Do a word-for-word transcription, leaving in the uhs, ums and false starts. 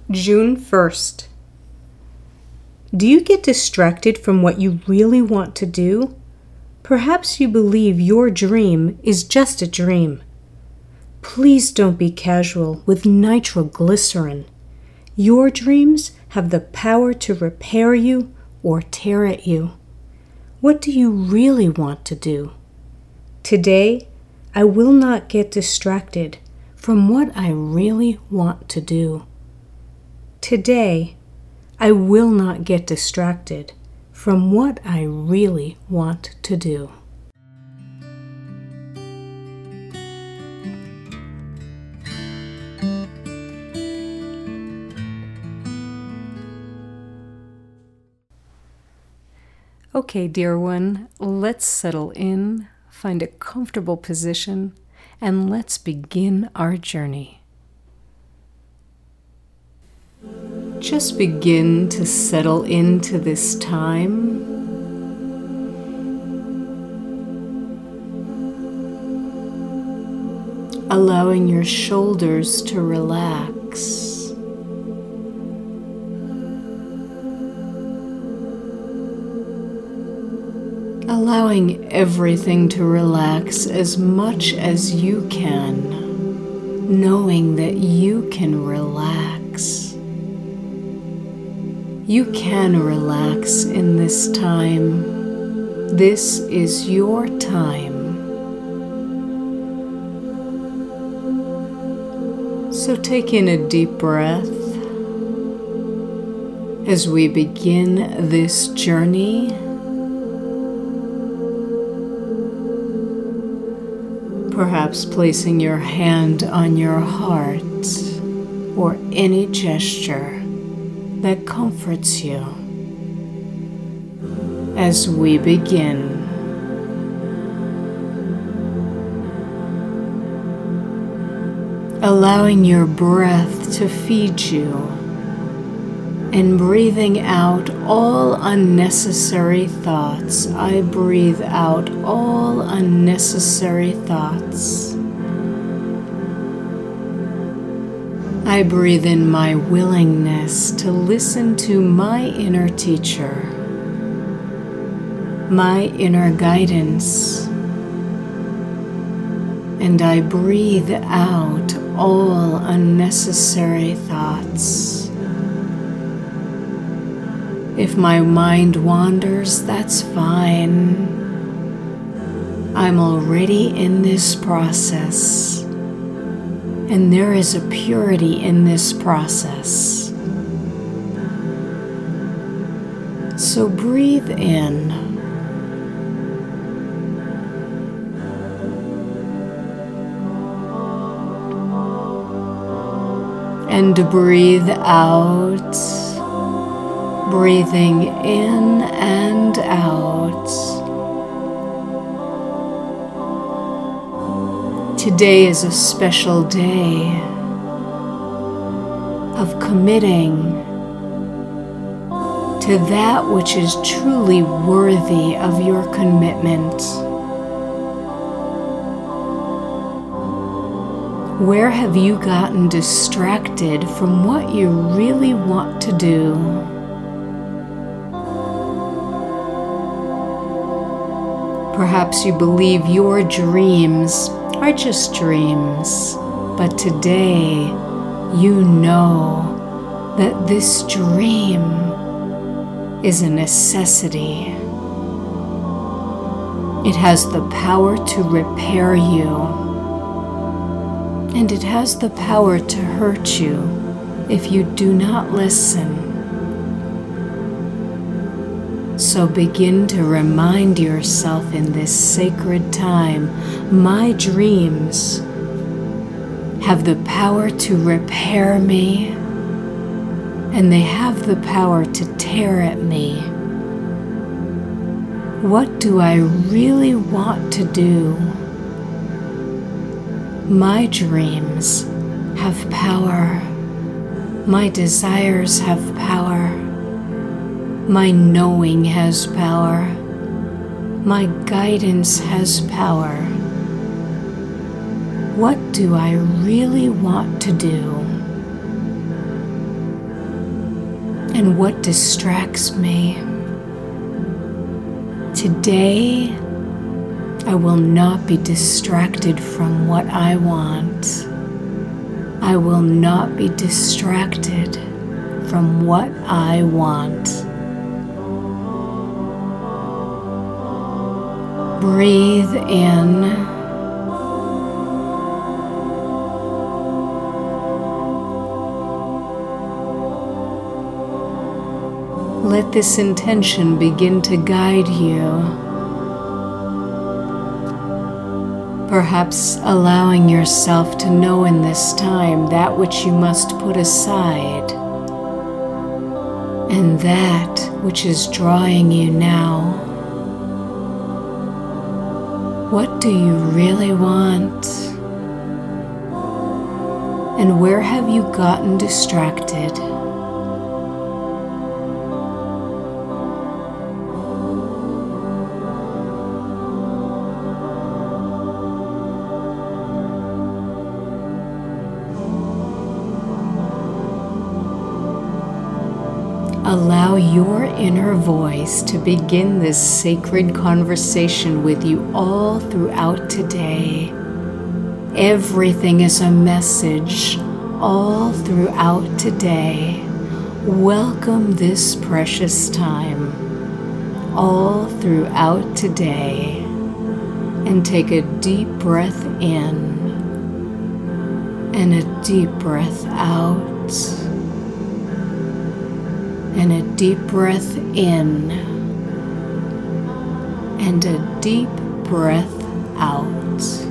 June first. Do you get distracted from what you really want to do? Perhaps you believe your dream is just a dream. Please don't be casual with nitroglycerin. Your dreams have the power to repair you or tear at you. What do you really want to do? Today, I will not get distracted from what I really want to do. Today, I will not get distracted from what I really want to do. Okay, dear one, let's settle in, find a comfortable position, and let's begin our journey. Just begin to settle into this time. Allowing your shoulders to relax. Allowing everything to relax as much as you can, knowing that you can relax. You can relax in this time. This is your time. So take in a deep breath as we begin this journey. Perhaps placing your hand on your heart or any gesture that comforts you. As we begin, allowing your breath to feed you and breathing out all unnecessary thoughts. I breathe out all unnecessary thoughts. I breathe in my willingness to listen to my inner teacher, my inner guidance, and I breathe out all unnecessary thoughts. If my mind wanders, that's fine. I'm already in this process. And there is a purity in this process. So breathe in. And breathe out. Breathing in and out. Today is a special day of committing to that which is truly worthy of your commitment. Where have you gotten distracted from what you really want to do? Perhaps you believe your dreams are just dreams, but today you know that this dream is a necessity. It has the power to repair you, and it has the power to hurt you if you do not listen. So begin to remind yourself in this sacred time, my dreams have the power to repair me, and they have the power to tear at me. What do I really want to do? My dreams have power. My desires have power. My knowing has power. My guidance has power. What do I really want to do? and what distracts me. Today, I will not be distracted from what I want. I will not be distracted from what I want. Breathe in. Let this intention begin to guide you. Perhaps allowing yourself to know in this time that which you must put aside, and that which is drawing you now. What do you really want? And where have you gotten distracted? Allow your inner voice to begin this sacred conversation with you all throughout today. Everything is a message all throughout today. Welcome this precious time all throughout today. And take a deep breath in and a deep breath out. And a deep breath in and a deep breath out.